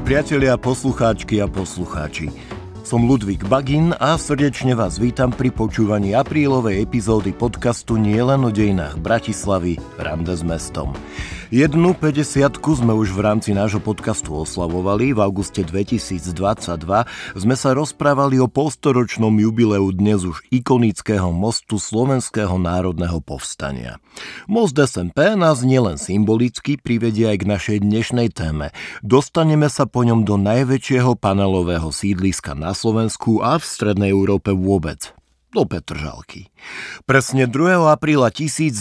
priatelia, poslucháčky a poslucháči. Som Ludvík Bagin a srdečne vás vítam pri počúvaní aprílovej epizódy podcastu Nielen o dejinách Bratislavy Rande s mestom. 50-ku sme už v rámci nášho podcastu oslavovali. V auguste 2022 sme sa rozprávali o polstoročnom jubileu dnes už ikonického mostu Slovenského národného povstania. Most SMP nás nielen symbolicky privedie aj k našej dnešnej téme. Dostaneme sa po ňom do najväčšieho panelového sídliska na Slovensku a v strednej Európe vôbec. Do Petržalky. Presne 2. apríla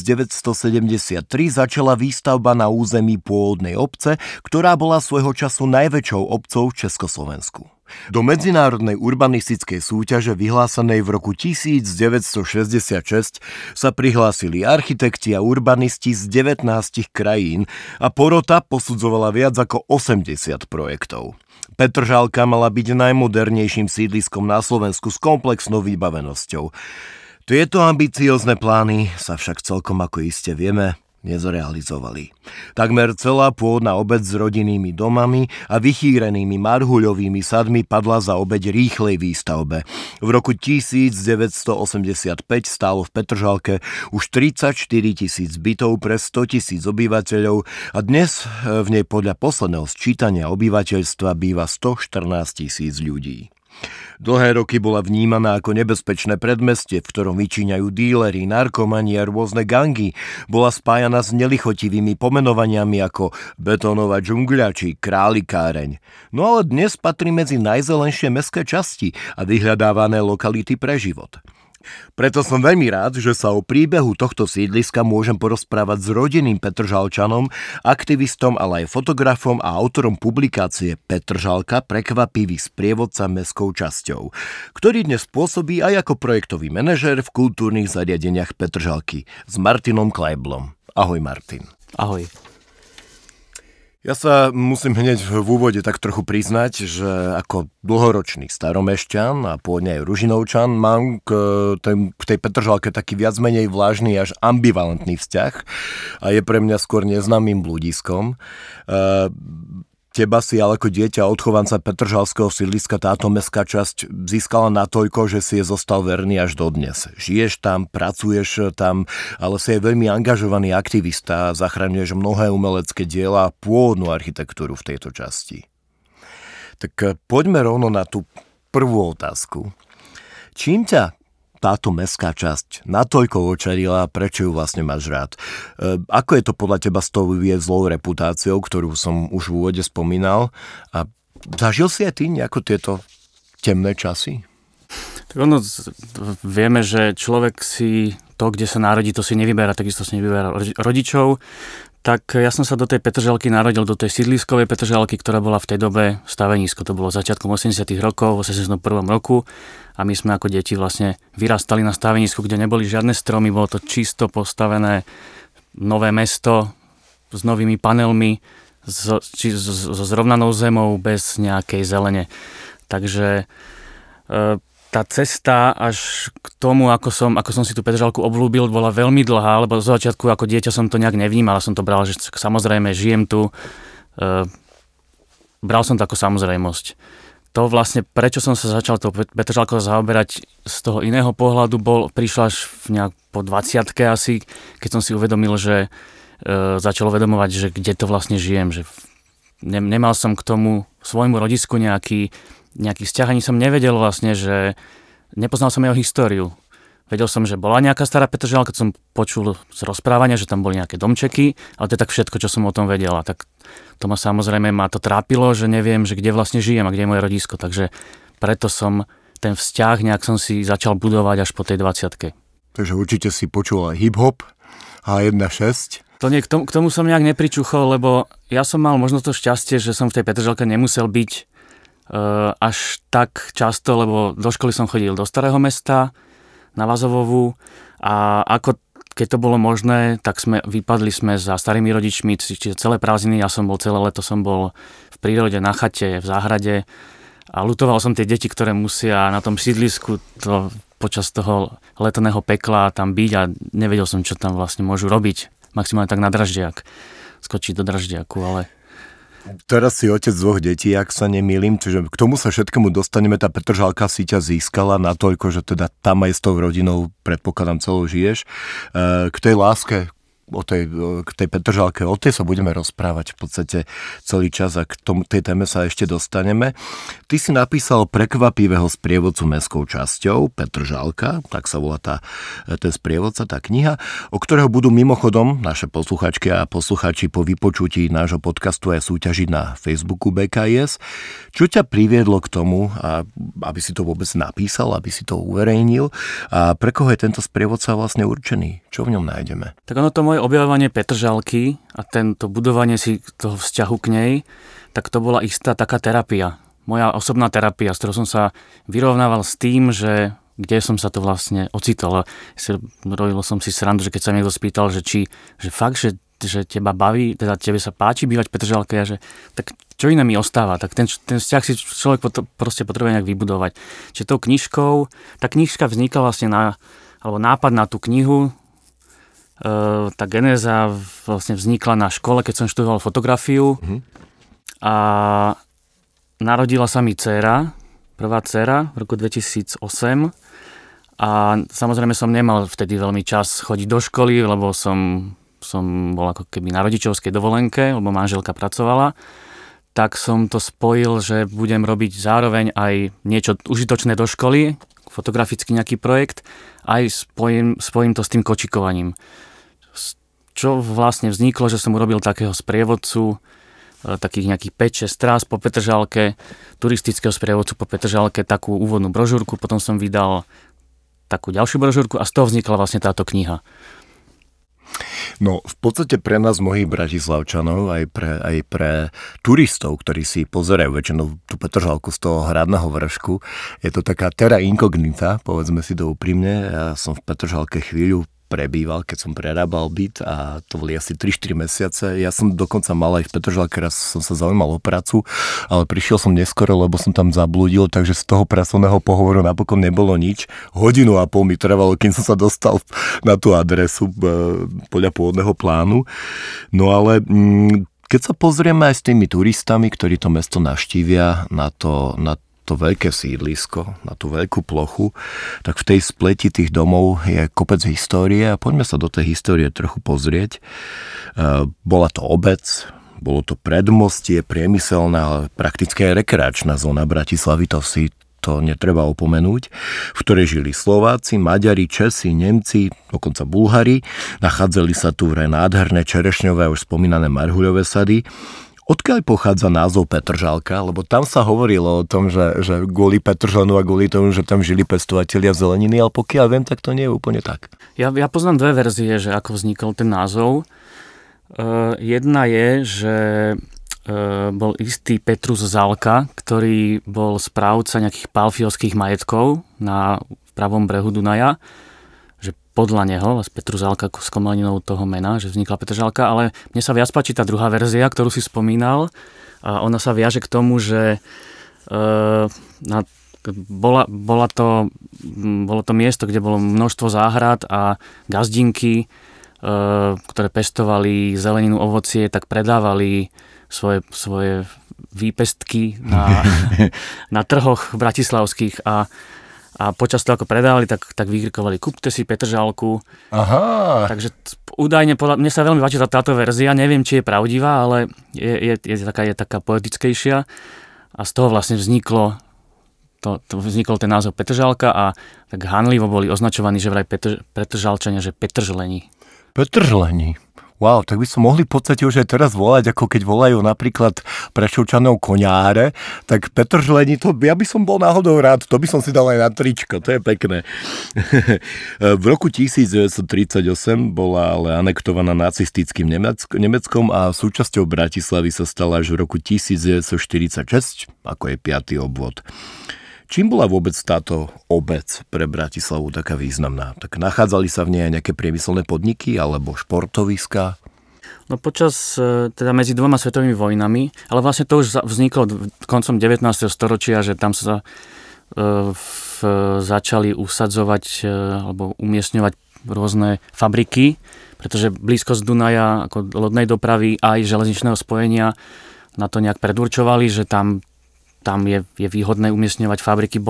1973 začala výstavba na území pôvodnej obce, ktorá bola svojho času najväčšou obcou v Československu. Do medzinárodnej urbanistickej súťaže vyhlásenej v roku 1966 sa prihlásili architekti a urbanisti z 19 krajín a porota posudzovala viac ako 80 projektov. Petržalka mala byť najmodernejším sídliskom na Slovensku s komplexnou vybavenosťou. Tieto ambiciózne plány sa však celkom, ako iste vieme, nezrealizovali. Takmer celá pôvodná obec s rodinnými domami a vychýrenými marhuľovými sadmi padla za obeť rýchlej výstavbe. V roku 1985 stálo v Petržalke už 34 000 bytov pre 100 000 obyvateľov a dnes v nej podľa posledného sčítania obyvateľstva býva 114 000 ľudí. Dlhé roky bola vnímaná ako nebezpečné predmestie, v ktorom vyčíňajú díleri, narkomani a rôzne gangy. Bola spájana s nelichotivými pomenovaniami ako betónová džungľa či králikáreň. No ale dnes patrí medzi najzelenšie mestské časti a vyhľadávané lokality pre život. Preto som veľmi rád, že sa o príbehu tohto sídliska môžem porozprávať s rodinným Petržalčanom, aktivistom, ale aj fotografom a autorom publikácie Petržalka prekvapivý sprievodca mestskou časťou, ktorý dnes pôsobí aj ako projektový manažér v kultúrnych zariadeniach Petržalky s Martinom Klajblom. Ahoj Martin. Ahoj. Ja sa musím hneď v úvode tak trochu priznať, že ako dlhoročný staromešťan a pôvodne aj Ružinovčan mám k tej Petržalke taký viac menej vlážny až ambivalentný vzťah a je pre mňa skôr neznámym bludiskom. Teba si ale ako dieťa odchovanca Petržalského sídliska táto mestská časť získala natoľko, že si je zostal verný až dodnes. Žiješ tam, pracuješ tam, ale si je veľmi angažovaný aktivista a zachraňuješ mnohé umelecké diela a pôvodnú architektúru v tejto časti. Tak poďme rovno na tú prvú otázku. Čím ťa táto mestská časť natoľko očarila, prečo ju vlastne máš rád? Ako je to podľa teba s tou zlou reputáciou, ktorú som už v úvode spomínal? A zažil si aj ty nejako tieto temné časy? Tak vieme, že človek si to, kde sa narodí, to si nevyberá, takisto si nevyberá rodičov. Tak ja som sa do tej Petržalky narodil, do tej sídliskovej Petržalky, ktorá bola v tej dobe stavenisko. To bolo začiatkom 80 rokov, v 81. roku. A my sme ako deti vlastne vyrastali na stavenisku, kde neboli žiadne stromy, bolo to čisto postavené nové mesto s novými panelmi, so zrovnanou zemou, bez nejakej zelene. Takže tá cesta až k tomu, ako som si tú Petržalku obľúbil, bola veľmi dlhá, lebo zo začiatku ako dieťa som to nejak nevnímal, som to bral, že samozrejme žijem tu, bral som to ako samozrejmosť. To vlastne, prečo som sa začal tou Petržalkou zaoberať z toho iného pohľadu, prišla až po 20-ke asi, keď som si uvedomil, že začal uvedomovať, že kde to vlastne žijem, že nemal som k tomu svojmu rodisku nejaký vzťah, ani som nevedel vlastne, že nepoznal som jeho históriu. Vedel som, že bola nejaká stará Petržalka, keď som počul z rozprávania, že tam boli nejaké domčeky, ale to je tak všetko, čo som o tom vedel. A tak to ma samozrejme trápilo, že neviem, že kde vlastne žijem a kde je moje rodisko. Takže preto som ten vzťah nejak som si začal budovať až po tej 20-ke. Takže určite si počul aj hip-hop H1.6. K tomu som nejak nepričuchol, lebo ja som mal možno to šťastie, že som v tej Petržalke nemusel byť až tak často, lebo do školy som chodil do Starého Mesta, na Vazovovú a keď to bolo možné, tak vypadli sme za starými rodičmi, čiže celé prázdniny, celé leto som bol v prírode, na chate, v záhrade a ľutoval som tie deti, ktoré musia na tom sídlisku počas toho letného pekla tam byť a nevedel som, čo tam vlastne môžu robiť. Maximálne tak na draždiak, skočiť do draždiaku, ale Teraz si otec 2 detí, ak sa nemýlim, čiže k tomu sa všetkému dostaneme. Tá Petržalka si ťa získala natoľko, že teda tam aj s tou rodinou, predpokladám, celou žiješ. K tej láske, k tej Petržalke, o tej sa budeme rozprávať v podstate celý čas a k tej téme sa ešte dostaneme. Ty si napísal prekvapivého sprievodcu mestskou časťou, Petržalka, tak sa volá ten sprievodca, tá kniha, o ktorého budú mimochodom naše posluchačky a posluchači po vypočutí nášho podcastu aj súťažiť na Facebooku BKS. Čo ťa priviedlo k tomu, aby si to vôbec napísal, aby si to uverejnil a pre koho je tento sprievodca vlastne určený? Čo v ňom nájdeme? Tak ono to moje objavovanie Petržalky a tento budovanie si toho vzťahu k nej, tak to bola istá taká terapia. Moja osobná terapia, s ktorou som sa vyrovnával s tým, že kde som sa to vlastne ocitol. Robil som si srandu, že keď sa niekto spýtal, že fakt, že teba baví, teda tebe sa páči bývať v Petržalke a že tak čo iné mi ostáva, tak ten vzťah si človek proste potrebuje nejak vybudovať. Čiže tou knižkou, tá knižka vznikla vlastne alebo nápad na tú knihu, tá genéza vlastne vznikla na škole, keď som študoval fotografiu a narodila sa mi prvá dcéra v roku 2008 a samozrejme som nemal vtedy veľmi čas chodiť do školy, lebo som bol ako keby na rodičovskej dovolenke, lebo manželka pracovala, tak som to spojil, že budem robiť zároveň aj niečo užitočné do školy, fotografický nejaký projekt, aj spojím to s tým kočikovaním. Čo vlastne vzniklo, že som urobil takého sprievodcu, takých nejakých 5-6 trás po Petržalke, turistického sprievodcu po Petržalke, takú úvodnú brožúrku, potom som vydal takú ďalšiu brožúrku a z toho vznikla vlastne táto kniha. No, v podstate pre nás mnohých Bratislavčanov, aj pre turistov, ktorí si pozerajú väčšinou tú Petržalku z toho hradného vršku, je to taká terra incognita, povedzme si to úprimne. Ja som v Petržalke chvíľu prebýval, keď som prerábal byt a to boli asi 3-4 mesiace. Ja som dokonca mal aj v Petržalke, raz som sa zaujímal o prácu, ale prišiel som neskoro, lebo som tam zablúdil, takže z toho pracovného pohovoru napokon nebolo nič. 1,5 hodiny mi trvalo, kým som sa dostal na tú adresu podľa pôvodného plánu. No ale keď sa pozrieme aj s tými turistami, ktorí to mesto navštívia na to veľké sídlisko, na tú veľkú plochu, tak v tej spleti tých domov je kopec histórie a poďme sa do tej histórie trochu pozrieť. Bola to obec, bolo to predmostie, priemyselná, ale prakticky aj rekreačná zóna Bratislavy, to netreba opomenúť, v ktorej žili Slováci, Maďari, Česi, Nemci, dokonca Bulhári. Nachádzali sa tu vraj nádherné čerešňové a už spomínané marhuľové sady. Odkiaľ pochádza názov Petržalka? Lebo tam sa hovorilo o tom, že kvôli Petržlenu a kvôli tomu, že tam žili pestovatelia zeleniny, ale pokiaľ viem, tak to nie je úplne tak. Ja poznám dve verzie, že ako vznikol ten názov. Jedna je, že bol istý Petrus Zalka, ktorý bol správca nejakých palfiovských majetkov na pravom brehu Dunaja, že podľa neho, Petrus Zalka s komleninou toho mena, že vznikla Petržalka, ale mne sa viac páči tá druhá verzia, ktorú si spomínal. A ona sa viaže k tomu, že bolo to miesto, kde bolo množstvo záhrad a gazdinky, ktoré pestovali zeleninu, ovocie, tak predávali svoje výpestky na trhoch bratislavských a počas toho, ako predávali, tak vykrikovali: kúpte si Petržalku. Aha. Takže údajne, mne sa veľmi páči táto verzia, neviem, či je pravdivá, ale je taká poetickejšia a z toho vlastne vznikol ten názov Petržalka a tak hanlivo boli označovaní, že vraj Petržalčania, že Petržleni. Petržleni. Wow, tak by som mohli v podstate už aj teraz volať, ako keď volajú napríklad Prešovčanov koňáre, tak Petržleni, to ja by som bol náhodou rád, to by som si dal aj na tričko, to je pekné. V roku 1938 bola ale anektovaná nacistickým Nemeckom a súčasťou Bratislavy sa stala až v roku 1946, ako je 5. obvod. Čím bola vôbec táto obec pre Bratislavu taká významná? Tak nachádzali sa v nej nejaké priemyselné podniky alebo športoviská? No teda medzi 2 svetovými vojnami, ale vlastne to už vzniklo koncom 19. storočia, že tam sa začali usadzovať alebo umiestňovať rôzne fabriky, pretože blízkosť Dunaja ako lodnej dopravy aj železničného spojenia na to nejak predurčovali, že tam je výhodné umiestňovať fabriky.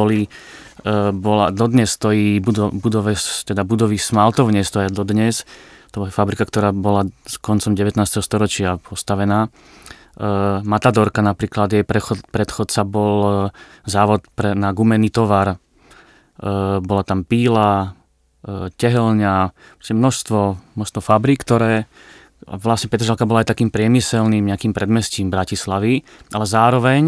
Dodnes stojí budovy smaltovne stoja dodnes. To bola fabrika, ktorá bola s koncom 19. storočia postavená. Matadorka napríklad, jej predchodca bol závod na gumený tovar. Bola tam píla, tehelňa, množstvo fabrík, ktoré vlastne Petržalka bola aj takým priemyselným nejakým predmestím Bratislavy, ale zároveň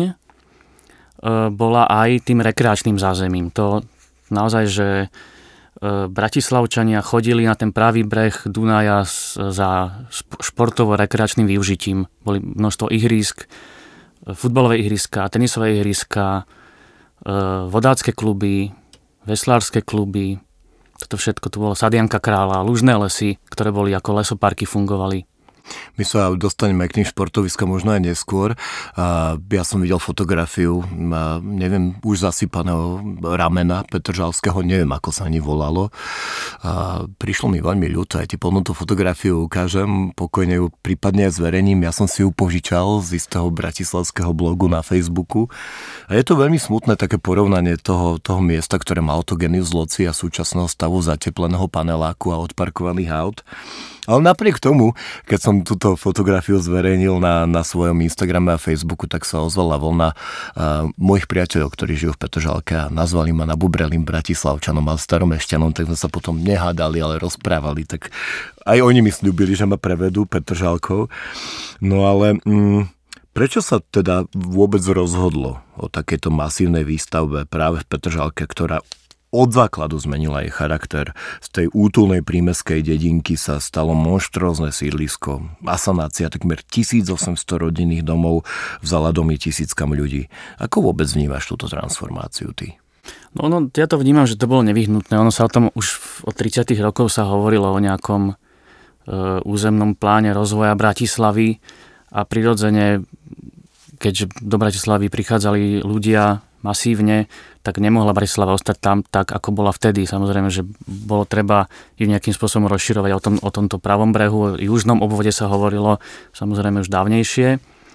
bola aj tým rekreačným zázemím. To naozaj, že Bratislavčania chodili na ten pravý breh Dunaja za športovo-rekreačným využitím. Boli množstvo ihrísk, futbalové ihriska, tenisové ihriska, vodácke kluby, veslárske kluby. Toto všetko tu bolo Sadianka Kráľa, lužné lesy, ktoré boli ako lesoparky, fungovali. My sa dostaneme k tým športoviskám možno aj neskôr. Ja som videl fotografiu, neviem, už zasypaného ramena Petržalského, neviem, ako sa ani volalo. Prišlo mi veľmi ľúto, aj ti plnú tú fotografiu ukážem, pokojne ju prípadne aj zverejním. Ja som si ju požičal z istého bratislavského blogu na Facebooku. A je to veľmi smutné také porovnanie toho miesta, ktoré má to genius loci a súčasného stavu zatepleného paneláku a odparkovaných aut. Ale napriek tomu, keď som túto fotografiu zverejnil na svojom Instagrame a Facebooku, tak sa ozvala vlna mojich priateľov, ktorí žijú v Petržalke a nazvali ma nabubrelým Bratislavčanom a staromešťanom, tak sme sa potom nehádali, ale rozprávali. Tak aj oni mi sľúbili, že ma prevedú Petržalkou. No ale prečo sa teda vôbec rozhodlo o takejto masívnej výstavbe práve v Petržalke, ktorá od základu zmenila jej charakter? Z tej útulnej prímeskej dedinky sa stalo monštrózne sídlisko. Asanácia takmer 1800 rodinných domov vzala domy tisíckam ľudí. Ako vôbec vnímaš túto transformáciu ty? No, ja to vnímam, že to bolo nevyhnutné. Ono sa o tom už od 30. rokov sa hovorilo o nejakom územnom pláne rozvoja Bratislavy a prirodzene, keďže do Bratislavy prichádzali ľudia masívne, tak nemohla Bratislava ostať tam tak, ako bola vtedy. Samozrejme, že bolo treba ju nejakým spôsobom rozširovať o tomto pravom brehu. O južnom obvode sa hovorilo samozrejme už dávnejšie.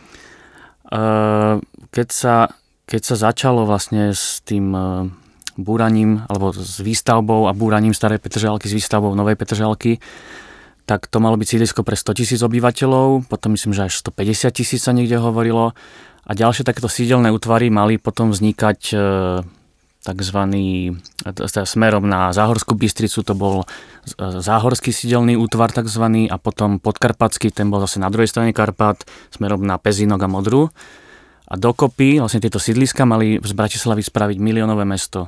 Keď sa začalo vlastne s tým búraním, alebo s výstavbou a búraním starej Petržalky, s výstavbou novej Petržalky, tak to malo byť sídlisko pre 100 000 obyvateľov, potom myslím, že až 150 000 sa niekde hovorilo. A ďalšie takéto sídelné útvary mali potom vznikať smerom na Záhorskú Bystricu, to bol záhorský sídelný útvar takzvaný, a potom podkarpatský, ten bol zase na druhej strane Karpát, smerom na Pezinok a Modru. A dokopy vlastne tieto sídliska mali z Bratislavy spraviť miliónové mesto.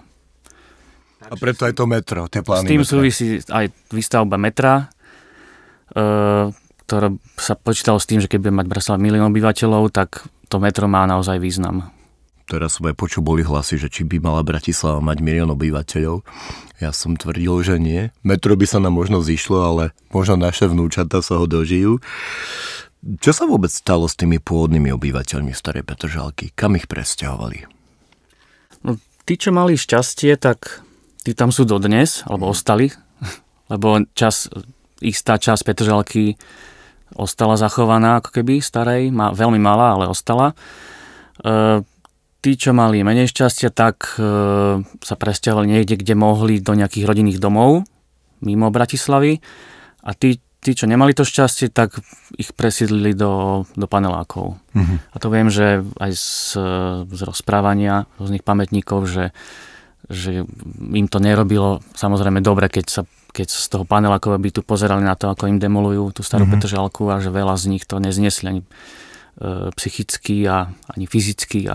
A preto aj to metro, tie plány. S tým súvisí aj výstavba metra, ktoré sa počítalo s tým, že keď bude mať Bratislava milión obyvateľov, tak to metro má naozaj význam. Teraz som aj počul, boli hlasy, že či by mala Bratislava mať milión obyvateľov. Ja som tvrdil, že nie. Metro by sa nám možno zišlo, ale možno naše vnúčatá sa ho dožijú. Čo sa vôbec stalo s tými pôvodnými obyvateľmi starej Petržalky? Kam ich presťahovali? No, tí, čo mali šťastie, tak tí tam sú dodnes, alebo ostali, lebo istá časť Petržalky ostala zachovaná ako keby starej, veľmi malá, ale ostala. Tí, čo mali menej šťastia, tak sa presťahovali niekde, kde mohli, do nejakých rodinných domov mimo Bratislavy, a tí, čo nemali to šťastie, tak ich presídlili do panelákov. Mm-hmm. A to viem, že aj z rozprávania rôznych pamätníkov, že im to nerobilo samozrejme dobre, keď z toho panelákového bytu pozerali na to, ako im demolujú tú starú Petržalku, a že veľa z nich to nezniesli ani psychicky a ani fyzicky.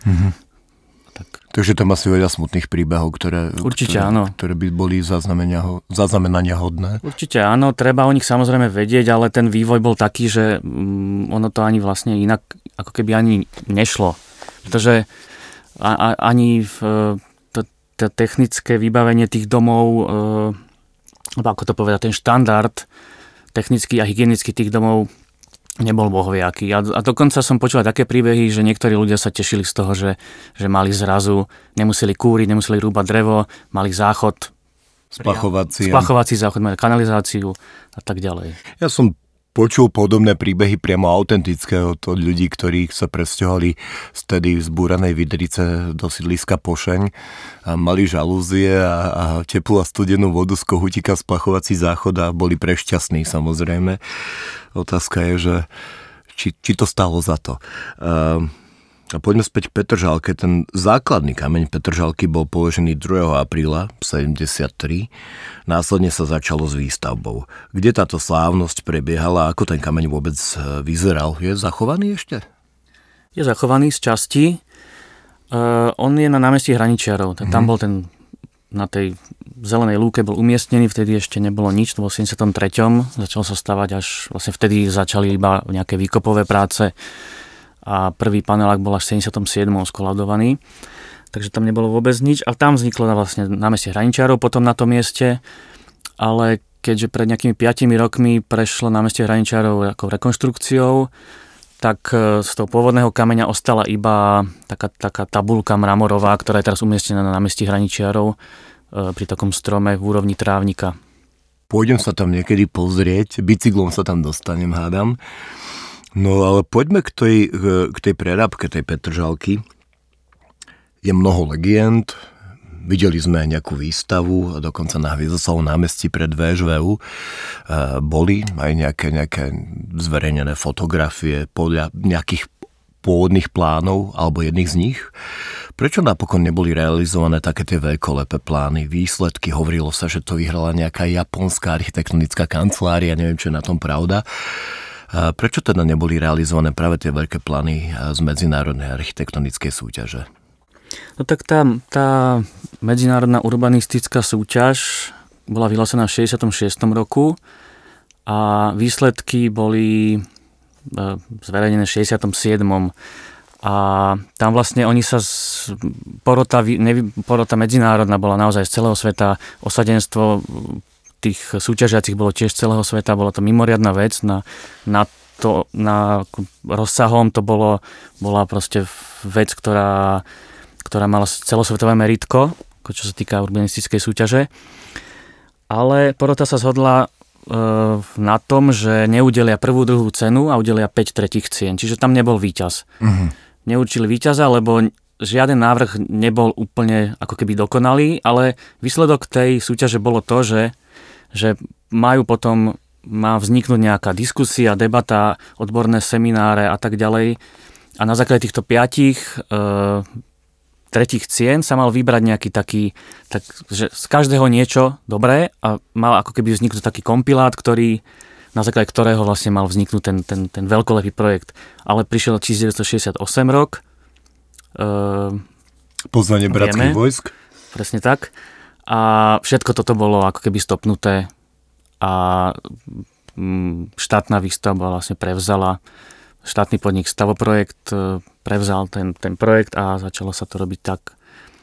Tak. Takže tam asi veľa smutných príbehov, ktoré by boli zaznamenania hodné. Určite áno, treba o nich samozrejme vedieť, ale ten vývoj bol taký, že ono to ani vlastne inak ako keby ani nešlo. Pretože ani to technické vybavenie tých domov, ako to povedať, ten štandard technický a hygienický tých domov nebol bohviaký. A dokonca som počul také príbehy, že niektorí ľudia sa tešili z toho, že mali zrazu, nemuseli kúriť, nemuseli rúbať drevo, mali záchod, spachovací záchod, mali kanalizáciu a tak ďalej. Ja som počul podobné príbehy priamo autentické od ľudí, ktorí sa presťahovali vtedy z búranej Vydrice do sídliska Pošeň a mali žalúzie a teplú a studenú vodu z kohútika, splachovací záchod a boli prešťastní samozrejme. Otázka je, že či to stálo za to. A poďme späť k Petržalke. Ten základný kameň Petržalky bol položený 2. apríla 73. Následne sa začalo s výstavbou. Kde táto slávnosť prebiehala? Ako ten kameň vôbec vyzeral? Je zachovaný ešte? Je zachovaný z časti. On je na námestí Hraničiarov. Tam bol na tej zelenej lúke bol umiestnený, vtedy ešte nebolo nič, to bol v 73. Začal sa stavať až vlastne vtedy začali iba nejaké výkopové práce a prvý panelák bol až v 77. skolaudovaný, takže tam nebolo vôbec nič a tam vzniklo vlastne námestie Hraničiarov potom na tom mieste, ale keďže pred nejakými 5 rokmi prešlo námestie Hraničiarov ako rekonštrukciou, tak z toho pôvodného kameňa ostala iba taká tabuľka mramorová, ktorá je teraz umiestnená na námestí Hraničiarov pri takom strome v úrovni trávnika. Pôjdem sa tam niekedy pozrieť, bicyklom sa tam dostanem, hádam. No ale poďme k tej prerábke tej Petržalky. Je mnoho legend, videli sme aj nejakú výstavu, dokonca na Hviezdoslavom námestí pred VŽVU boli aj nejaké zverejnené fotografie podľa nejakých pôvodných plánov alebo jedných z nich. Prečo napokon neboli realizované také tie veľkolepé plány, výsledky? Hovorilo sa, že to vyhrala nejaká japonská architektonická kancelária, neviem, čo je na tom pravda. Prečo teda neboli realizované práve tie veľké plány z medzinárodnej architektonickej súťaže? No tak tá medzinárodná urbanistická súťaž bola vyhlásená v 66. roku a výsledky boli zverejnené v 67. A tam vlastne oni sa porota medzinárodná bola naozaj z celého sveta, osadenstvo tých súťažiacich bolo tiež z celého sveta, bola to mimoriadna vec na rozsahom, to bola proste vec, ktorá mala celosvetové meritko, čo sa týka urbanistickej súťaže. Ale porota sa zhodla na tom, že neudelia prvú, druhú cenu a udelia 5 tretích cien. Čiže tam nebol víťaz. Neurčili víťaza, lebo žiaden návrh nebol úplne ako keby dokonalý, ale výsledok tej súťaže bolo to, že má vzniknúť nejaká diskusia, debata, odborné semináre a tak ďalej. A na základe týchto 5 tretích cien sa mal vybrať nejaký že z každého niečo dobré a mal ako keby vzniknúť taký kompilát, na základe ktorého vlastne mal vzniknúť ten veľkolepý projekt. Ale prišiel 1968 rok. Poznanie bratských vojsk. Presne tak. A všetko toto bolo ako keby stopnuté a štátna výstavba vlastne prevzala, štátny podnik Stavoprojekt prevzal ten projekt a začalo sa to robiť tak.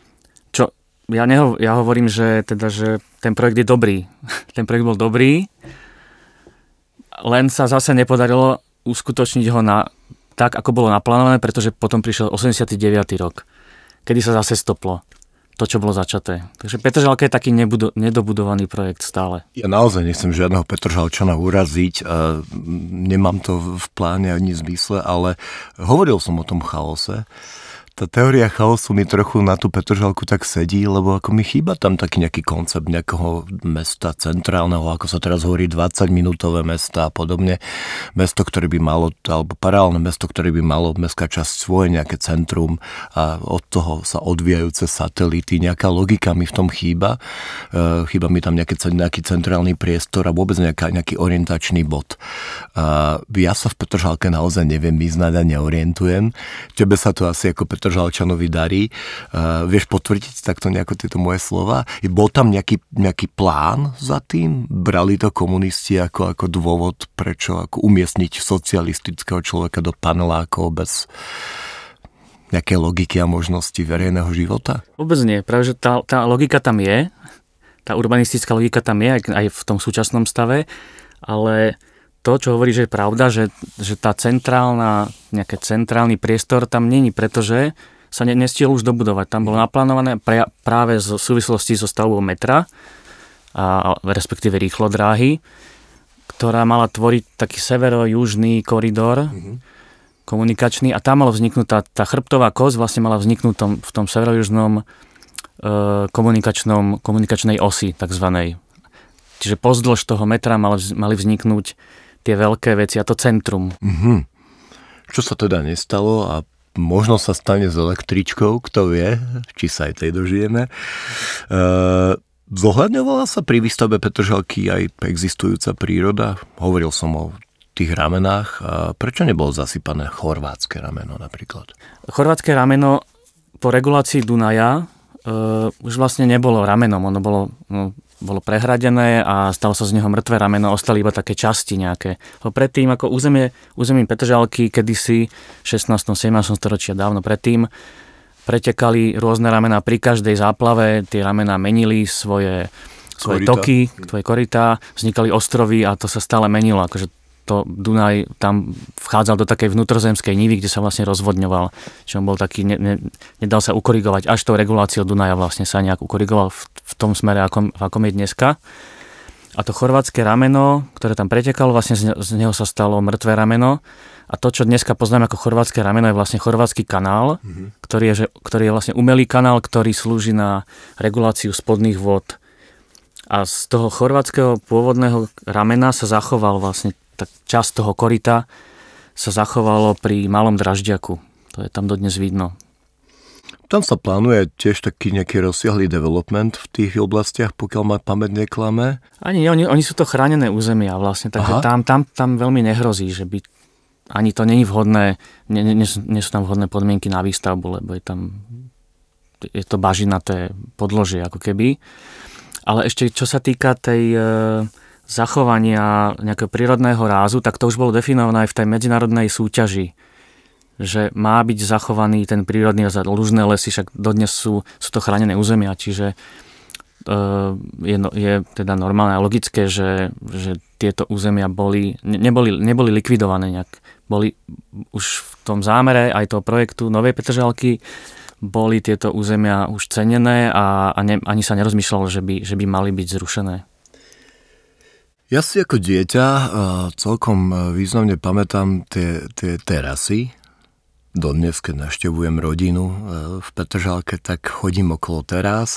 Ja hovorím, že ten projekt je dobrý. Ten projekt bol dobrý, len sa zase nepodarilo uskutočniť ho tak, ako bolo naplánované, pretože potom prišiel 89. rok, kedy sa zase stoplo to, čo bolo začaté. Takže Petržalka je taký nedobudovaný projekt stále. Ja naozaj nechcem žiadneho Petržalčana uraziť, nemám to v pláne ani v zmysle, ale hovoril som o tom chaose. Tá teória chaosu mi trochu na tú Petržalku tak sedí, lebo ako mi chýba tam taký nejaký koncept nejakého mesta centrálneho, ako sa teraz hovorí 20-minútové mesta a podobne. Mesto, ktoré by malo, alebo paralelné mesto, ktoré by malo mestská časť svoje nejaké centrum a od toho sa odvíjajúce satelity. Nejaká logika mi v tom chýba. Chýba mi tam nejaký centrálny priestor a vôbec nejaký orientačný bod. Ja sa v Petržalke naozaj neviem vyznať a neorientujem. Tebe sa to asi ako Petržalčanovi darí. Vieš potvrdiť takto nejako tieto moje slova? Bol tam nejaký plán za tým? Brali to komunisti ako dôvod, prečo ako umiestniť socialistického človeka do panelákov bez nejaké logiky a možnosti verejného života? Vôbec nie. Práve, že tá logika tam je. Tá urbanistická logika tam je aj v tom súčasnom stave, ale to, čo hovorí, že je pravda, že tá nejaký centrálny priestor tam není, pretože sa nestiel už dobudovať. Tam bolo naplánované práve v súvislosti so stavbou metra, a respektíve rýchlodráhy. ktorá mala tvoriť taký severo-južný koridor komunikačný a tam malo vzniknúť tá chrbtová kosť vlastne mala vzniknúť v tom severo-južnom komunikačnej osi takzvanej. Čiže pozdĺž toho metra mali vzniknúť tie veľké veci a to centrum. Čo sa teda nestalo a možno sa stane s električkou, kto vie, či sa aj tej dožijeme. Zohľadňovala sa pri výstavbe Petržalky aj existujúca príroda? Hovoril som o tých ramenách. Prečo nebolo zasypané chorvátske rameno napríklad? Chorvátske rameno po regulácii Dunaja už vlastne nebolo ramenom. Ono bolo prehradené a stalo sa z neho mŕtve rameno, ostali iba také časti nejaké. Predtým ako územím Petržalky kedysi v 16. 17. storočia dávno predtým pretekali rôzne ramená pri každej záplave, tie ramená menili svoje toky, svoje korytá, vznikali ostrovy a to sa stále menilo, akože to Dunaj tam vchádzal do takej vnútrozemskej nivy, kde sa vlastne rozvodňoval. Čiže on bol taký, nedal sa ukorigovať, až tou reguláciou Dunaja vlastne sa nejak ukorigoval v tom smere, akom je dneska. A to chorvátske rameno, ktoré tam pretekalo, vlastne z neho sa stalo mŕtve rameno. A to, čo dneska poznáme ako chorvátske rameno, je vlastne chorvátsky kanál, ktorý je vlastne umelý kanál, ktorý slúži na reguláciu spodných vôd. A z toho chorvátskeho pôvodného ramena sa zachoval vlastne časť toho koryta sa zachovalo pri Malom Dražďaku. To je tam dodnes vidno. Tam sa plánuje tiež taký nejaký rozsiahlý development v tých oblastiach, pokiaľ ma pamäť neklame? Ani oni sú to chránené územia vlastne, takže tam veľmi nehrozí, že by ani to není vhodné, nie sú tam vhodné podmienky na výstavbu, lebo je to bažinaté podložie ako keby. Ale ešte čo sa týka tej zachovania nejakého prírodného rázu, tak to už bolo definované aj v tej medzinárodnej súťaži, že má byť zachovaný ten prírodný ráz, lužné lesy, však dodnes sú to chránené územia, čiže je teda normálne a logické, že tieto územia neboli likvidované nejak. Boli už v tom zámere aj toho projektu Novej Petržalky boli tieto územia už cenené a ani sa nerozmýšľalo, že by mali byť zrušené. Ja si ako dieťa celkom významne pamätám tie terasy. Dodnes, keď navštevujem rodinu v Petržalke, tak chodím okolo terás.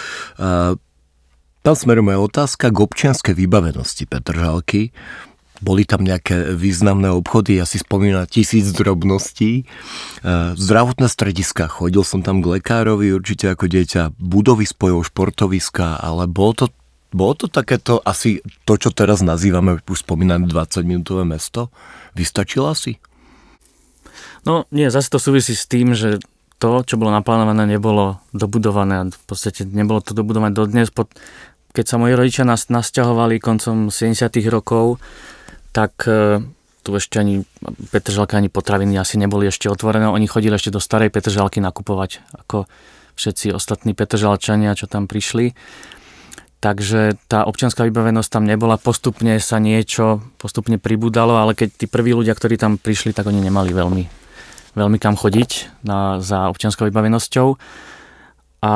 Tam smeruje moja otázka k občianskej vybavenosti Petržalky. Boli tam nejaké významné obchody, ja si spomínam 1000 drobností. Zdravotné strediska, chodil som tam k lekárovi určite ako dieťa, budovy spojov, športoviska, ale bolo to takéto asi to, čo teraz nazývame už spomínané 20-minútové mesto? Vystačilo si? No nie, zase to súvisí s tým, že to, čo bolo naplánované, nebolo dobudované. V podstate nebolo to dobudované dodnes. Keď sa moji rodičia nasťahovali koncom 70. rokov, tak tu ešte ani Petržalka, ani potraviny asi neboli ešte otvorené. Oni chodili ešte do starej Petržalky nakupovať, ako všetci ostatní Petržalčania, čo tam prišli. Takže tá občianská vybavenosť tam nebola. Postupne sa niečo pribúdalo, ale keď tí prví ľudia, ktorí tam prišli, tak oni nemali veľmi kam chodiť za občianskou vybavenosťou. A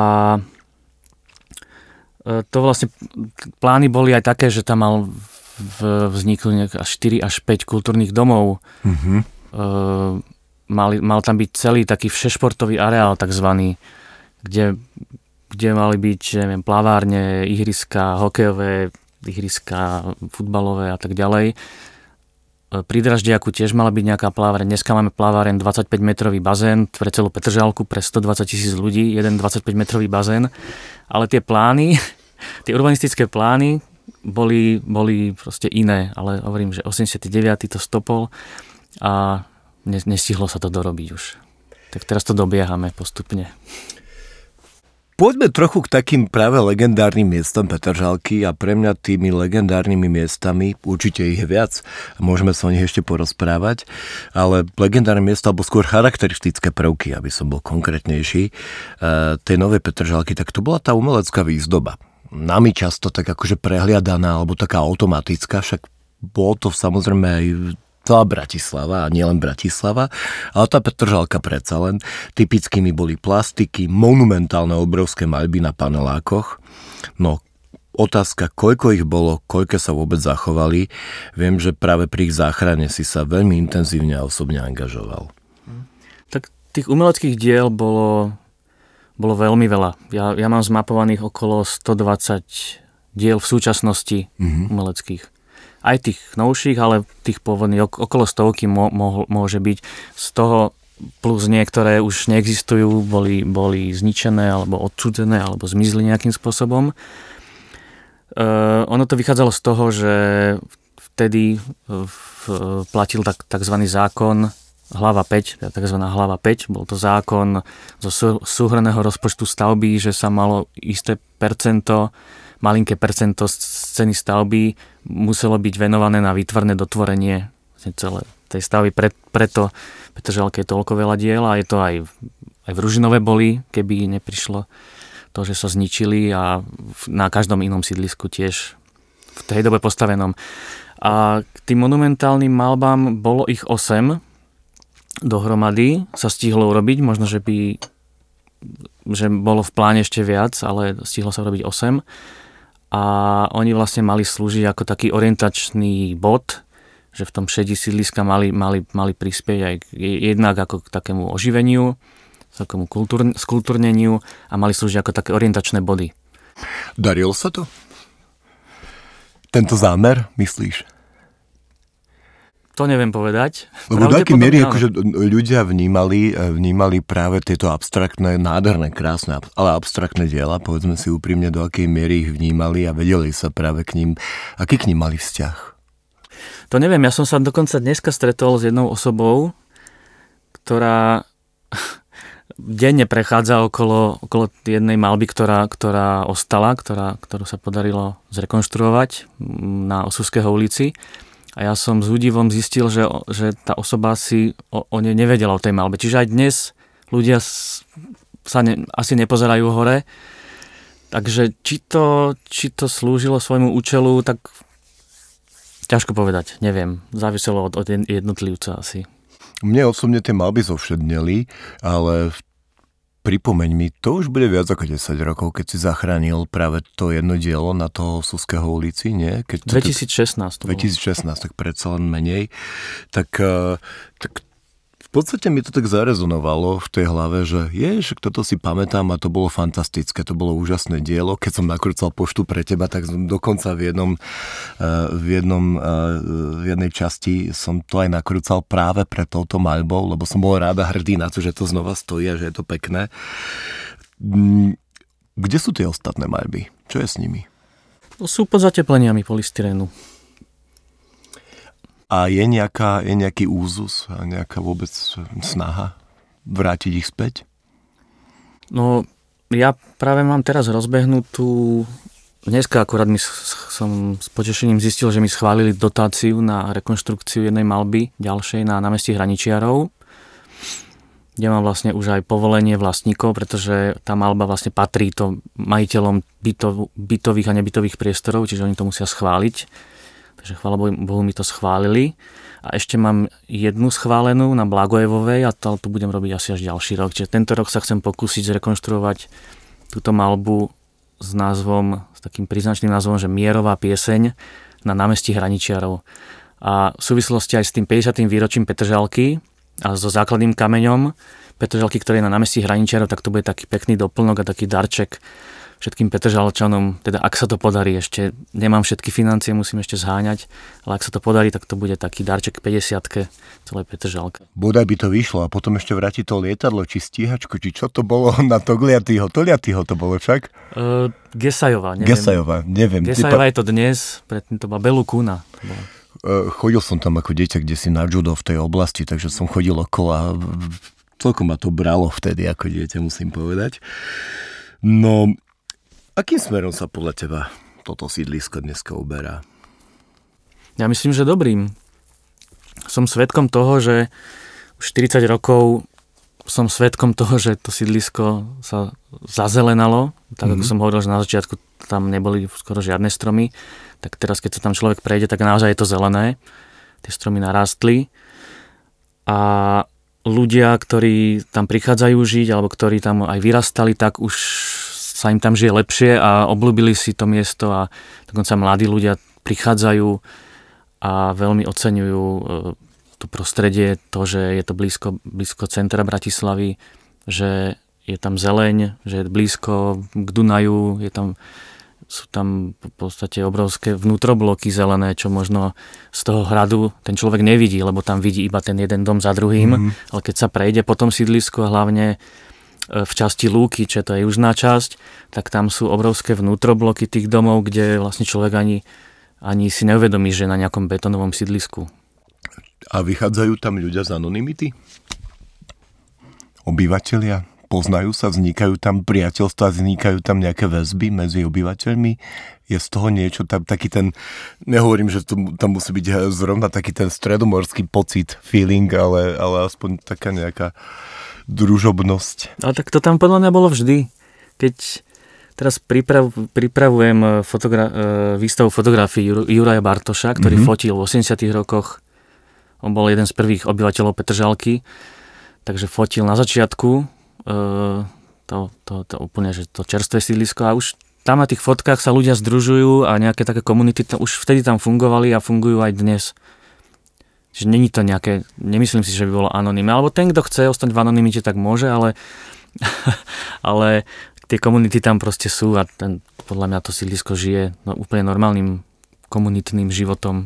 to vlastne plány boli aj také, že tam mal vzniknúť až 4 až 5 kultúrnych domov. Mal tam byť celý taký všešportový areál takzvaný, kde mali byť, neviem, plavárne, ihriska, hokejové, ihriska, futbalové a tak ďalej. Pri Dražďaku tiež mala byť nejaká plaváreň. Dneska máme plaváreň 25-metrový bazén pre celú Petržalku, pre 120 000 ľudí, jeden 25-metrový bazén. Ale tie plány, tie urbanistické plány boli proste iné, ale hovorím, že 89. to stopol a nestihlo sa to dorobiť už. Tak teraz to dobiehame postupne. Poďme trochu k takým práve legendárnym miestam Petržalky a pre mňa tými legendárnymi miestami, určite ich je viac, môžeme sa o nich ešte porozprávať, ale legendárne miesta, alebo skôr charakteristické prvky, aby som bol konkrétnejší, tej Novej Petržalky, tak to bola tá umelecká výzdoba. Nami často tak akože prehliadaná, alebo taká automatická, však bolo to samozrejme aj celá Bratislava a nielen Bratislava, ale tá Petržalka predsa len. Typickými boli plastiky, monumentálne obrovské maľby na panelákoch. No, otázka, koľko ich bolo, koľko sa vôbec zachovali. Viem, že práve pri ich záchrane si sa veľmi intenzívne a osobne angažoval. Tak tých umeleckých diel bolo veľmi veľa. Ja mám zmapovaných okolo 120 diel v súčasnosti umeleckých. Aj tých novších, ale tých pôvodných okolo 100 môže byť. Z toho plus niektoré už neexistujú, boli zničené alebo odsúdené alebo zmizli nejakým spôsobom. Ono to vychádzalo z toho, že vtedy platil takzvaný zákon hlava 5, takzvaná hlava 5. Bol to zákon zo súhrnného rozpočtu stavby, že sa malo isté percento, malinké percento z ceny stavby muselo byť venované na výtvarné dotvorenie celé tej stavby. Preto Petržalke je toľko veľa diel a je to aj v Ružinové boli, keby neprišlo to, že sa zničili a na každom inom sídlisku tiež v tej dobe postavenom. A k tým monumentálnym malbám bolo ich 8 dohromady, sa stihlo urobiť, možno, že bolo v pláne ešte viac, ale stihlo sa urobiť 8. A oni vlastne mali slúžiť ako taký orientačný bod, že v tom šedi sídliska mali prispieť aj jednak ako k takému oživeniu, takému skultúrneniu a mali slúžiť ako také orientačné body. Darilo sa to? Tento zámer, myslíš? To neviem povedať. Lebo do akej miery akože ľudia vnímali práve tieto abstraktné, nádherné, krásne, ale abstraktné diela, povedzme si úprimne, do akej miery ich vnímali a vedeli sa práve k ním, aký k ním mali vzťah? To neviem, ja som sa dokonca dneska stretol s jednou osobou, ktorá denne prechádza okolo jednej malby, ktorá ostala, ktorú sa podarilo zrekonštruovať na Osusského ulici. A ja som s údivom zistil, že tá osoba si o nej nevedela, o tej malbe. Čiže aj dnes ľudia sa asi nepozerajú hore. Takže či to slúžilo svojmu účelu, tak ťažko povedať, neviem. Záviselo od jednotlivca asi. Mne osobne tie malby zovšedneli, ale pripomeň mi, to už bude viac ako 10 rokov, keď si zachránil práve to jedno dielo na toho Osusského ulici, nie? 2016 to bolo. 2016, tak predsa len menej. Tak v podstate mi to tak zarezonovalo v tej hlave, že toto si pamätám a to bolo fantastické, to bolo úžasné dielo. Keď som nakrúcal poštu pre teba, tak dokonca v jednej časti som to aj nakrúcal práve pre touto maľbou, lebo som bol rád a hrdý na to, že to znova stojí a že je to pekné. Kde sú tie ostatné maľby? Čo je s nimi? Sú pod zatepleniami polystyrénu. A je nejaký úzus a nejaká vôbec snaha vrátiť ich späť? No, ja práve mám teraz rozbehnutú. Dneska akurát som s potešením zistil, že mi schválili dotáciu na rekonštrukciu jednej maľby ďalšej na námestí Hraničiarov, kde mám vlastne už aj povolenie vlastníkov, pretože tá maľba vlastne patrí to majiteľom bytových a nebytových priestorov, čiže oni to musia schváliť. Takže chvála Bohu mi to schválili. A ešte mám jednu schválenú na Blagojevovej a to budem robiť asi až ďalší rok. Čiže tento rok sa chcem pokúsiť zrekonštruovať túto maľbu s takým príznačným názvom, že Mierová pieseň na námestí Hraničiarov. A v súvislosti aj s tým 50. výročím Petržalky a so základným kameňom Petržalky, ktorý je na námestí Hraničiarov, tak to bude taký pekný doplnok a taký darček všetkým Petržalčanom, teda ak sa to podarí, ešte nemám všetky financie, musím ešte zháňať, ale ak sa to podarí, tak to bude taký darček 50-ke celej Petržalke. Bodaj by to vyšlo a potom ešte vráti to lietadlo, či stíhačku, či čo to bolo na Togliatýho to bolo však? Gesajová, neviem. Gesajová je to dnes, predtým to bola Belu Kuna. Chodil som tam ako dieťa, kde si na judo v tej oblasti, takže som chodil okolo a celkom ma to bralo vtedy ako dieťa, musím povedať. No, akým smerom sa podľa teba toto sídlisko dneska uberá? Ja myslím, že dobrým. Som svedkom toho, že už 40 rokov som svedkom toho, že to sídlisko sa zazelenalo. Tak ako som hovoril, že na začiatku tam neboli skoro žiadne stromy. Tak teraz, keď sa tam človek prejde, tak naozaj je to zelené. Tie stromy narástli. A ľudia, ktorí tam prichádzajú žiť, alebo ktorí tam aj vyrastali, tak už sa im tam žije lepšie a obľúbili si to miesto a dokonca mladí ľudia prichádzajú a veľmi oceňujú to prostredie, to, že je to blízko centra Bratislavy, že je tam zeleň, že je blízko k Dunaju, sú tam v podstate obrovské vnútrobloky zelené, čo možno z toho hradu ten človek nevidí, lebo tam vidí iba ten jeden dom za druhým, ale keď sa prejde po tom sídlisku a hlavne v časti Lúky, čo to je južná časť, tak tam sú obrovské vnútrobloky tých domov, kde vlastne človek ani si neuvedomí, že je na nejakom betónovom sídlisku. A vychádzajú tam ľudia z anonymity? Obyvatelia? Poznajú sa, vznikajú tam priateľstvá, vznikajú tam nejaké väzby medzi obyvateľmi? Je z toho niečo, tam taký ten, nehovorím, že tam musí byť zrovna taký ten stredomorský pocit, feeling, ale aspoň taká nejaká družobnosť. Ale tak to tam podľa mňa bolo vždy. Keď teraz pripravujem výstavu fotografií Juraja Bartoša, ktorý fotil v 80. rokoch. On bol jeden z prvých obyvateľov Petržalky, takže fotil na začiatku to úplne, že to čerstvé sídlisko a už tam na tých fotkách sa ľudia združujú a nejaké také komunity už vtedy tam fungovali a fungujú aj dnes. Čiže není to nejaké, nemyslím si, že by bolo anonymné, alebo ten, kto chce ostať v anonymite, tak môže, ale tie komunity tam proste sú a podľa mňa to sídlisko žije úplne normálnym komunitným životom.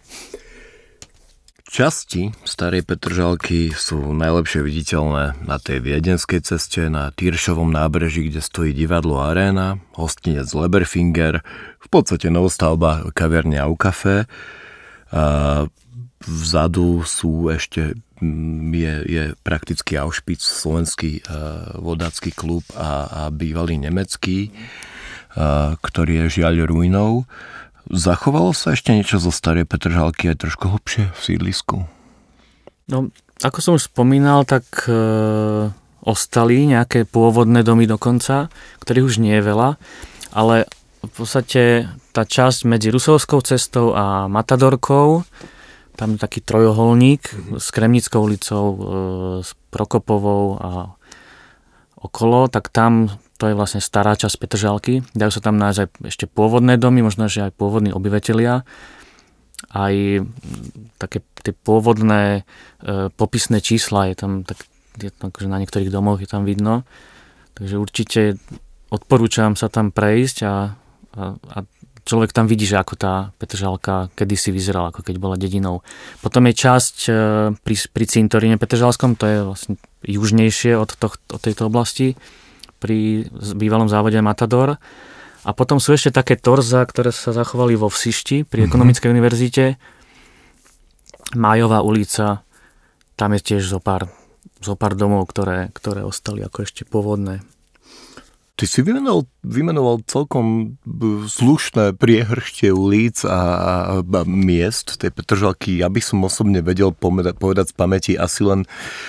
Časti starej Petržalky sú najlepšie viditeľné na tej viedenskej ceste, na Tyršovom nábreží, kde stojí divadlo Aréna, hostinec Leberfinger, v podstate novostavba kaviarne Au Café. A vzadu sú ešte je prakticky Auschwitz, slovenský vodácky klub a bývalý nemecký, ktorý je žiaľ ruinou. Zachovalo sa ešte niečo zo starej Petržalky aj trošku hlbšie v sídlisku? No, ako som už spomínal, tak ostali nejaké pôvodné domy dokonca, ktorých už nie je veľa, ale v podstate tá časť medzi Rusovskou cestou a Matadorkou, tam je taký trojuholník s Kremnickou ulicou, s Prokopovou a okolo, tak tam to je vlastne stará časť Petržalky. Dajú sa tam nájsť aj ešte pôvodné domy, možno, že aj pôvodní obyvatelia. Aj také tie pôvodné popisné čísla je tam akože na niektorých domoch je tam vidno. Takže určite odporúčam sa tam prejsť a človek tam vidí, že ako tá Petržalka kedysi vyzerala, ako keď bola dedinou. Potom je časť pri cintoríne Petržalskom, to je vlastne južnejšie od tejto oblasti, pri bývalom závode Matador. A potom sú ešte také torza, ktoré sa zachovali vo Vsišti, pri Ekonomickej univerzite. Májová ulica, tam je tiež zo pár domov, ktoré ostali ako ešte pôvodné. Ty si vymenoval celkom slušné priehrštie ulic a miest tej Petržalky. Ja by som osobne vedel povedať z pamäti asi len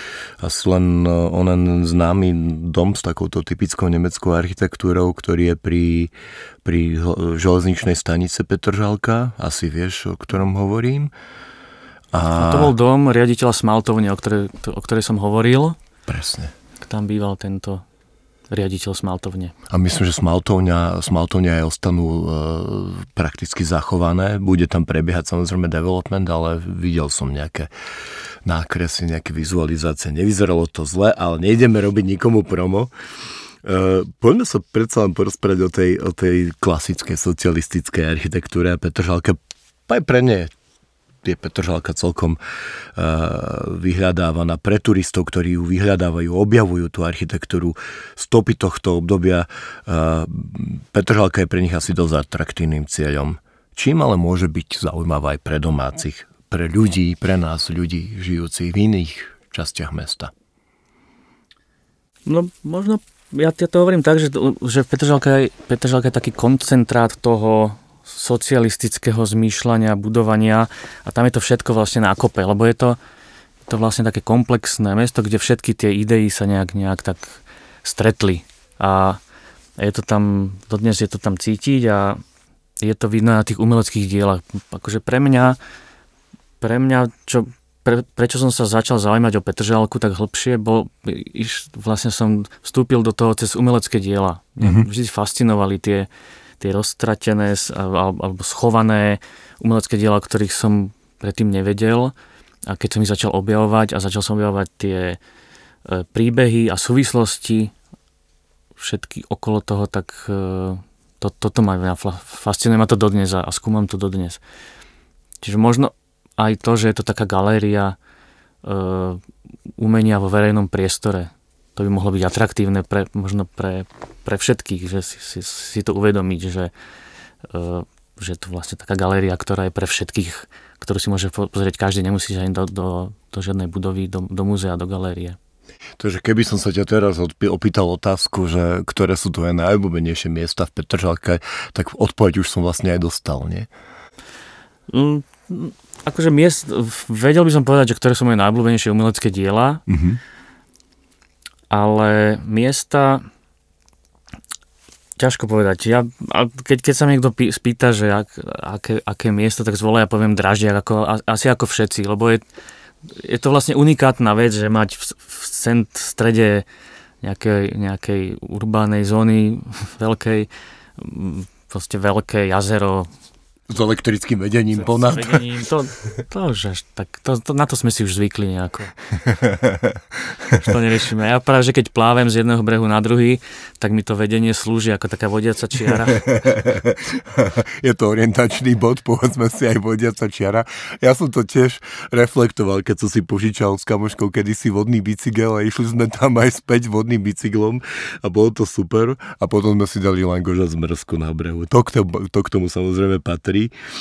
onen známy dom s takouto typickou nemeckou architektúrou, ktorý je pri železničnej stanice Petržalka. Asi vieš, o ktorom hovorím. A to bol dom riaditeľa smaltovne, o ktorej som hovoril. Presne. Tam býval tento riaditeľ smaltovne. A myslím, že smaltovne aj ostanú prakticky zachované. Bude tam prebiehať samozrejme development, ale videl som nejaké nákresy, nejaké vizualizácie. Nevyzeralo to zle, ale nejdeme robiť nikomu promo. Poďme sa predsa len porozprávať o tej klasickej socialistickej architektúre a Petržalke. Aj pre ne je Petržalka celkom vyhľadávaná pre turistov, ktorí ju vyhľadávajú, objavujú tú architektúru, stopy tohto obdobia. Petržalka je pre nich asi dosť atraktívnym cieľom. Čím ale môže byť zaujímavá aj pre domácich, pre ľudí, pre nás, ľudí žijúcich v iných častiach mesta? No možno, ja to hovorím tak, že Petržalka je taký koncentrát toho socialistického zmýšľania, budovania a tam je to všetko vlastne na kope, lebo je to vlastne také komplexné mesto, kde všetky tie idei sa nejak tak stretli a je to tam, dodnes je to tam cítiť a je to vidno na tých umeleckých dielach. Akože pre mňa, čo prečo som sa začal zaujímať o Petržalku tak hlbšie, vlastne som vstúpil do toho cez umelecké diela. Vždy fascinovali tie roztratené alebo schované umelecké diela, o ktorých som predtým nevedel. A keď som ich začal objavovať a začal som objavovať tie príbehy a súvislosti všetky okolo toho, tak toto ma fascinuje ma to dodnes a skúmam to dodnes. Čiže možno aj to, že je to taká galéria umenia vo verejnom priestore. To by mohlo byť atraktívne možno pre všetkých, že si to uvedomiť, že to vlastne taká galéria, ktorá je pre všetkých, ktorú si môže pozrieť každý, nemusíš ani do žiadnej budovy, do múzea, do galérie. Takže keby som sa ťa teraz opýtal otázku, že ktoré sú tvoje najobľúbenejšie miesta v Petržalke, tak odpoveď už som vlastne aj dostal, nie? Akože vedel by som povedať, že ktoré sú moje najobľúbenejšie umelecké diela, ale miesta ťažko povedať. Keď sa mi niekto spýta, že aké miesto, tak zvolá, ja poviem Draždiak, asi ako všetci, lebo je to vlastne unikátna vec, že mať v strede nejakej urbánej zóny veľkej, proste veľké jazero, s elektrickým vedením ponad. Na to sme si už zvykli nejako. Už to neriešime. Ja práve, že keď plávem z jedného brehu na druhý, tak mi to vedenie slúži ako taká vodiaca čiara. Je to orientačný bod, povedzme si aj vodiaca čiara. Ja som to tiež reflektoval, keď som si požičal s kamoškou kedysi vodný bicykel a išli sme tam aj späť vodným bicyklom a bolo to super. A potom sme si dali langoža z mrzku na brehu. To k tomu samozrejme patrí.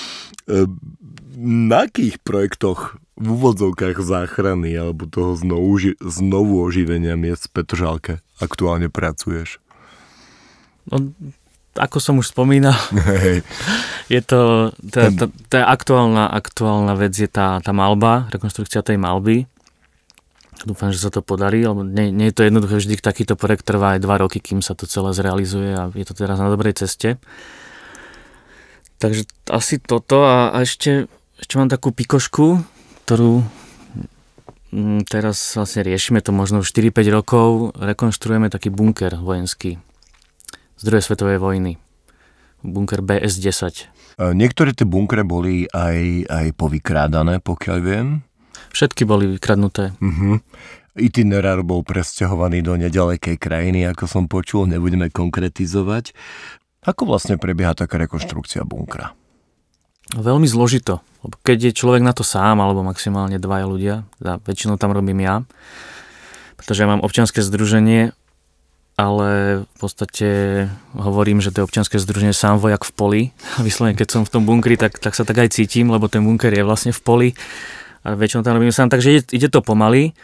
Na akých projektoch v úvodzovkách záchrany alebo toho znovu oživenia miest v Petržalke aktuálne pracuješ? No, ako som už spomínal, je to aktuálna vec je tá malba, rekonštrukcia tej malby. Dúfam, že sa to podarí, lebo nie je to jednoduché, vždy takýto projekt trvá aj 2 roky, kým sa to celé zrealizuje a je to teraz na dobrej ceste. Takže asi toto a ešte mám takú pikošku, ktorú teraz vlastne riešime, to možno 4-5 rokov, rekonštruujeme taký bunker vojenský z druhej svetovej vojny. Bunker BS-10. Niektoré tie bunkre boli aj povykrádané, pokiaľ viem. Všetky boli vykradnuté. Itinerár bol presťahovaný do nedalekej krajiny, ako som počul, nebudeme konkretizovať. Ako vlastne prebieha taká rekonštrukcia bunkra? Veľmi zložito. Keď je človek na to sám, alebo maximálne 2 ľudia, väčšinou tam robím ja, pretože ja mám občianske združenie, ale v podstate hovorím, že to je občianske združenie sám vojak v poli. A vyslovene, keď som v tom bunkri, tak sa tak aj cítim, lebo ten bunker je vlastne v poli. A väčšinou tam robím sám, takže ide to pomaly.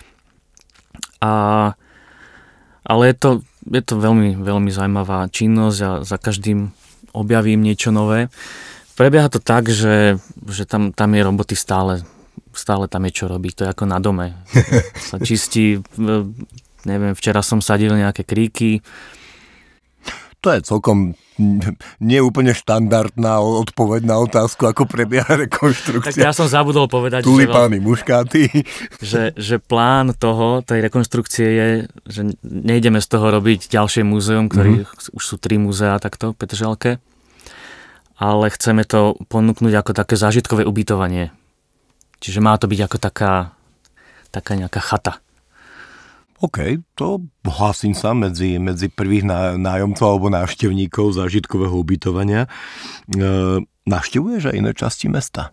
Ale je to veľmi, veľmi zaujímavá činnosť a za každým objavím niečo nové. Prebieha to tak, že tam je roboty stále tam je čo robiť. To je ako na dome. Sa čistí, neviem, včera som sadil nejaké kríky. To je celkom nie úplne štandardná odpoveď na otázku, ako prebieha rekonštrukcia. Tak ja som zabudol povedať, tulipány, muškáty. Že plán tej rekonštrukcie je, že nejdeme z toho robiť ďalšie múzeum, ktorých už sú 3 múzea takto v Petržalke, ale chceme to ponúknuť ako také zážitkové ubytovanie. Čiže má to byť ako taká nejaká chata. OK, to hlasím sa medzi prvých nájomcov alebo návštevníkov zážitkového ubytovania. Navštevuješ aj iné časti mesta?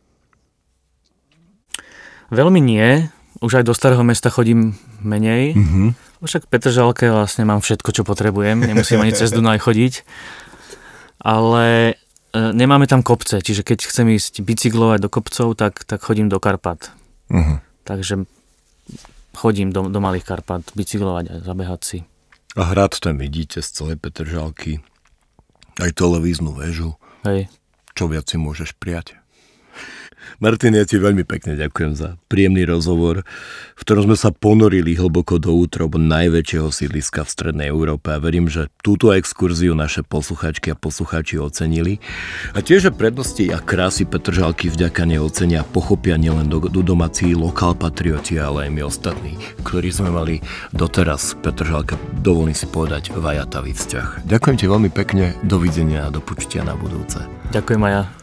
Veľmi nie. Už aj do Starého mesta chodím menej. Však v Petržalke vlastne mám všetko, čo potrebujem. Nemusím ani cez Dunaj chodiť. Ale nemáme tam kopce, čiže keď chcem ísť bicyklovať do kopcov, tak chodím do Karpat. Takže chodím do Malých Karpat bicyklovať a zabehať si. A hrad tam vidíte z celej Petržalky. Aj televíznu väžu. Hej. Čo viac si môžeš prijať? Martin, ja ti veľmi pekne ďakujem za príjemný rozhovor, v ktorom sme sa ponorili hlboko do útrob najväčšieho sídliska v strednej Európe a verím, že túto exkurziu naše poslucháčky a poslucháči ocenili. A tiež, že prednosti a krásy Petržalky vďaka nej ocenia a pochopia nielen domáci lokál patrioti, ale aj my ostatní, ktorí sme mali doteraz Petržalka, dovolím si povedať, vajatavý vzťah. Ďakujem ti veľmi pekne, dovidenia a do počutia na budúce. Ďakujem aj ja.